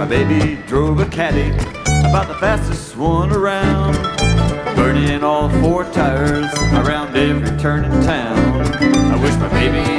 baby drove a caddy, about the fastest one around, burning all four tires around every turn in town. I wish my baby